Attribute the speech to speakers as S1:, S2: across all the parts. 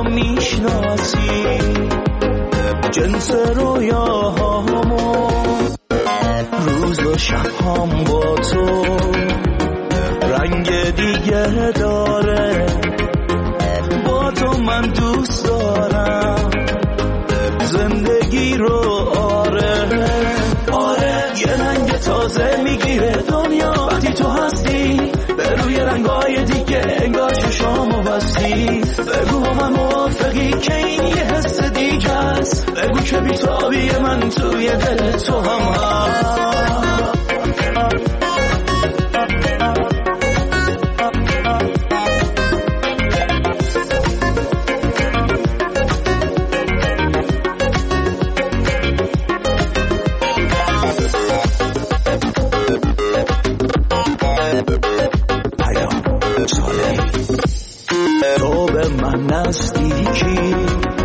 S1: تو میشناسی جنس رویاهامو، روز و شبهام با تو رنگ دیگه داره. با تو من دوست دارم زندگی رو، آره یه رنگ تازه میگیره دنیا وقتی تو هستی، به روی رنگای دیگه انگار چشامو بستی. بگو من موافقی که این یه حس دیگه است، بگو که بیتابی من توی دل تو هم هست. تو به من نزدیکی،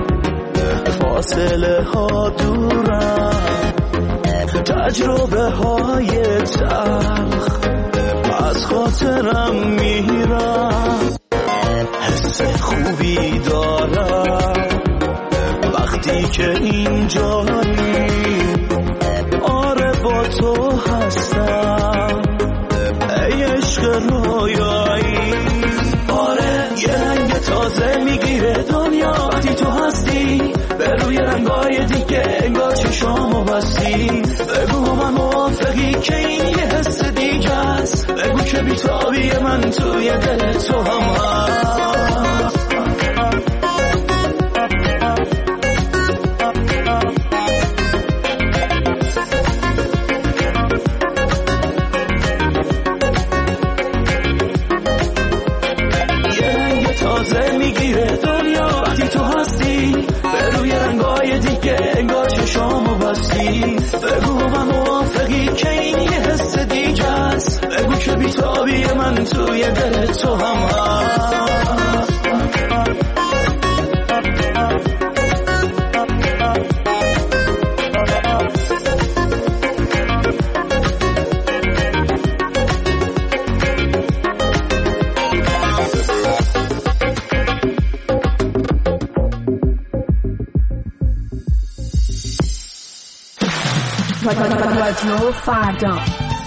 S1: فاصله ها دورم، تجربه های تلخ از خاطرم میرم. حس خوبی دارم وقتی که اینجایی، آره با تو هستم ای عشق رویایی. آره یه رنگ تازه میگیره دنیا وقتی تو هستی، به روی رنگای دیگه انگار چشامو بستی. بگو من موافقی که این یه حس دیگه است، بگو که بیتابی من توی دل تو هم هست. تازه میگیره دنیا وقتی تو هستی، به روی رنگای دیگه انگار چشامو بستی. بگو من موافقی که این یه حس دیگه است، بگو که بیتابی من توی دل تو هم هست.
S2: رادیو فردا.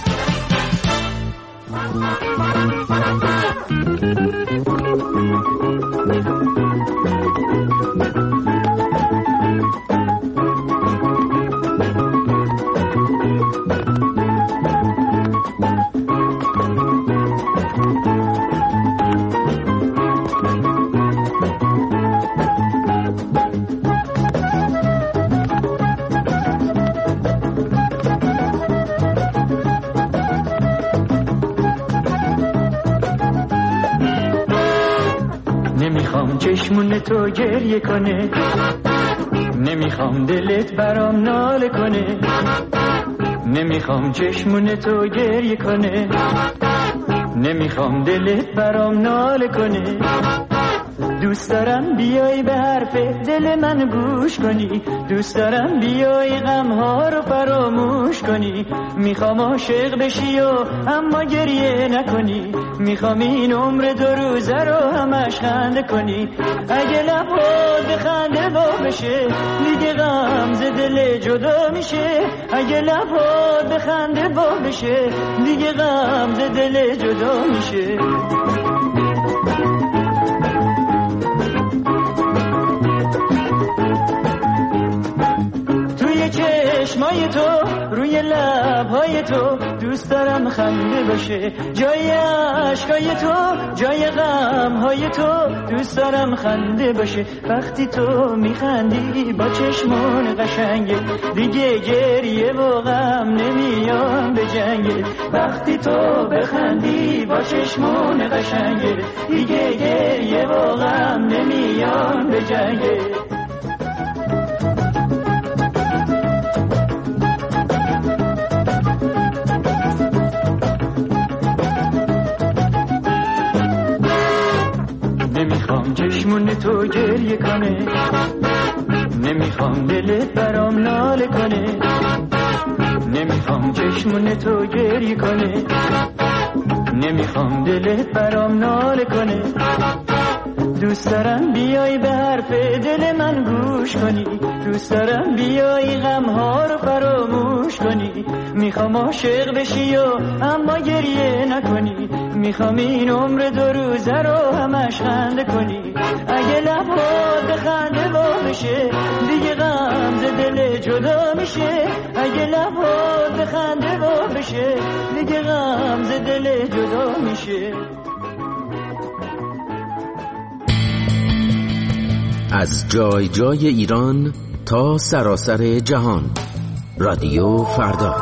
S3: چشمون تو گریه کنه، نمیخوام دلت برام ناله کنه. نمیخوام چشمون تو گریه کنه، نمیخوام دلت برام ناله کنه. دوست دارم بیای به حرف دل من گوش کنی، دوست دارم بیای غمها رو فراموش کنی. میخوام عاشق بشی و اما گریه نکنی، میخوام این عمر 2 روزه رو همش خنده کنی. اگه لبات به خنده وا بشه دیگه غم ز دل جدا میشه. اگه لبات به خنده وا بشه دیگه غم ز دل جدا میشه. چشمای تو روی لبهای تو دوست دارم خنده باشه، جای عشقای تو جای غمهای تو دوست دارم خنده باشه. وقتی تو میخندی با چشمان قشنگه دیگه گریه و غم نمیام به جنگه. وقتی تو بخندی با چشمان قشنگه دیگه گریه و غم نمیام به جنگه. نمیخوام چشمون تو گریه کنه، نمیخوام دلت برام ناله کنه. نمیخوام چشمون تو گریه کنه، نمیخوام دلت برام ناله کنه. دوست دارم بیای به حرف گوش کنی، دوست دارم بیایی غمها رو فراموش کنی. میخوام عاشق بشی و اما گریه نکنی، میخوام این عمر 2 روزه رو همش خنده کنی. اگه لبات بخنده وا بشه دیگه غم ز دل جدا میشه. اگه لبات بخنده وا بشه دیگه غم ز دل جدا میشه.
S4: از جای جای ایران تا سراسر جهان، رادیو فردا.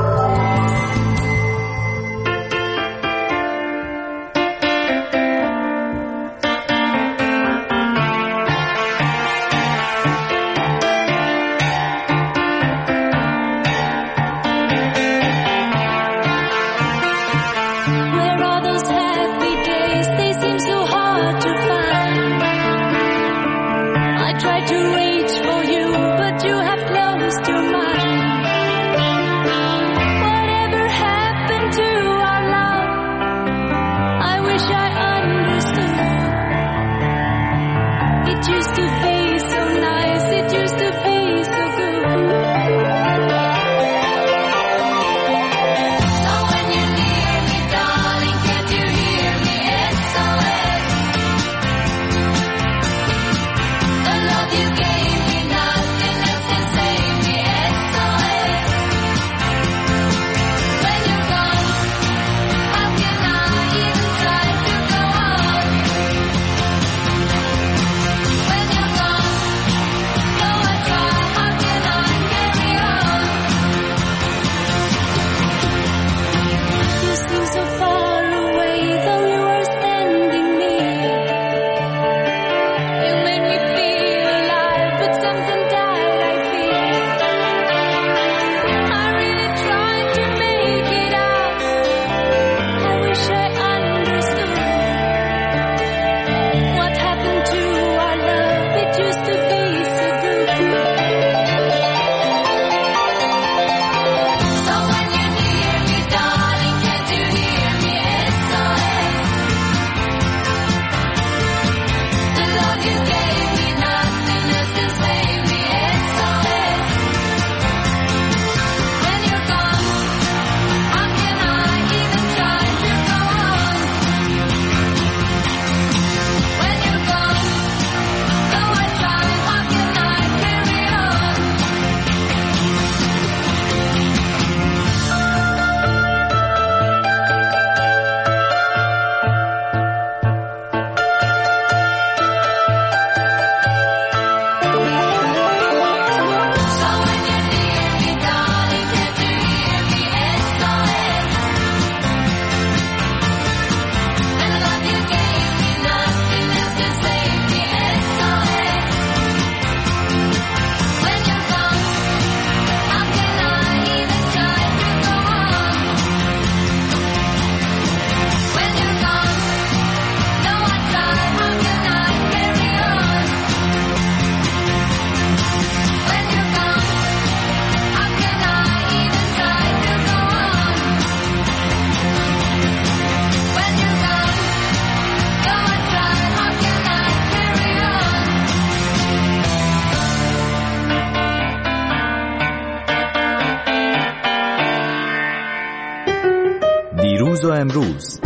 S5: دیروز و امروز،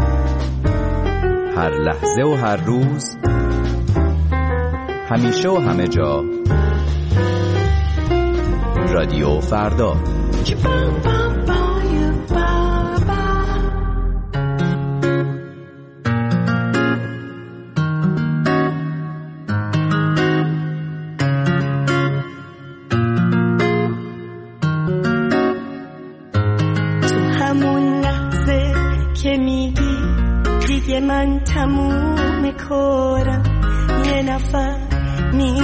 S5: هر لحظه و هر روز، همیشه و همه جا، رادیو فردا.
S6: من تموم کارم، یه نفر